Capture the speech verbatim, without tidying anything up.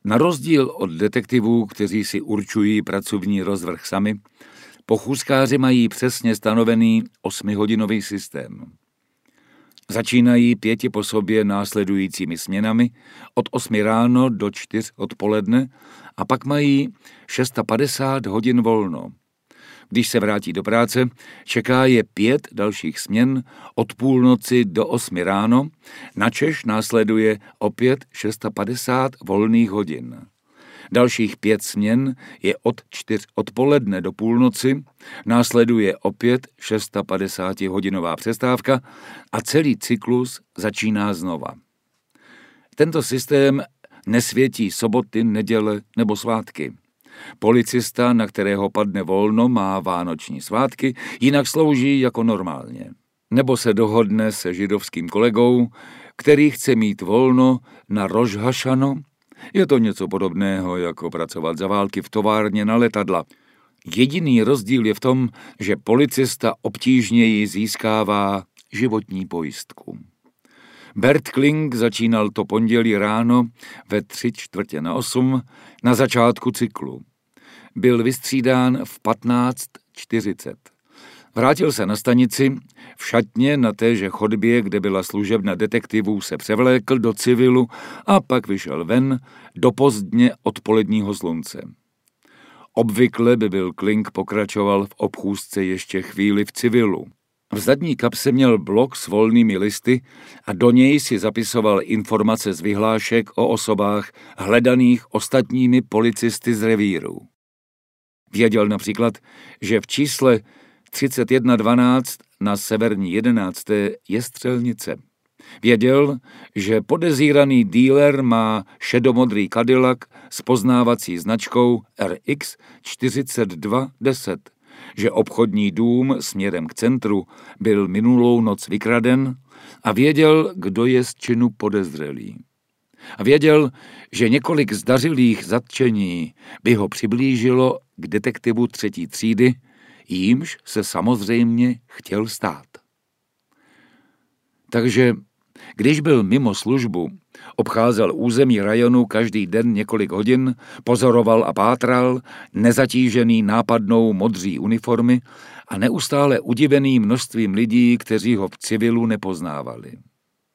Na rozdíl od detektivů, kteří si určují pracovní rozvrh sami, pochůzkáři mají přesně stanovený osmihodinový systém. Začínají pěti po sobě následujícími směnami od osmi ráno do čtyř odpoledne a pak mají padesát šest hodin volno. Když se vrátí do práce, čeká je pět dalších směn od půlnoci do osmi ráno, načež následuje opět padesát šest volných hodin. Dalších pět směn je od čtyř odpoledne do půlnoci, následuje opět padesátšestihodinová přestávka a celý cyklus začíná znova. Tento systém nesvětí soboty, neděle nebo svátky. Policista, na kterého padne volno, má vánoční svátky, jinak slouží jako normálně. Nebo se dohodne se židovským kolegou, který chce mít volno na Roš hašano. Je to něco podobného, jako pracovat za války v továrně na letadla. Jediný rozdíl je v tom, že policista obtížněji získává životní pojistku. Bert Kling začínal to pondělí ráno ve tři čtvrtě na osm na začátku cyklu. Byl vystřídán v patnáct čtyřicet. Vrátil se na stanici, v šatně na téže chodbě, kde byla služebna detektivů, se převlékl do civilu a pak vyšel ven do pozdně odpoledního slunce. Obvykle by byl Kling pokračoval v obchůzce ještě chvíli v civilu. V zadní kapse měl blok s volnými listy a do něj si zapisoval informace z vyhlášek o osobách hledaných ostatními policisty z revíru. Věděl například, že v čísle třicet jedna dvanáct na severní jedenácté je střelnice. Věděl, že podezíraný díler má šedomodrý Cadillac s poznávací značkou R X čtyřicet dva deset, že obchodní dům směrem k centru byl minulou noc vykraden a věděl, kdo je z činu podezřelý. A věděl, že několik zdařilých zatčení by ho přiblížilo k detektivu třetí třídy, jímž se samozřejmě chtěl stát. Takže když byl mimo službu, obcházel území rajonu každý den několik hodin, pozoroval a pátral, nezatížený nápadnou modří uniformy a neustále udivený množstvím lidí, kteří ho v civilu nepoznávali.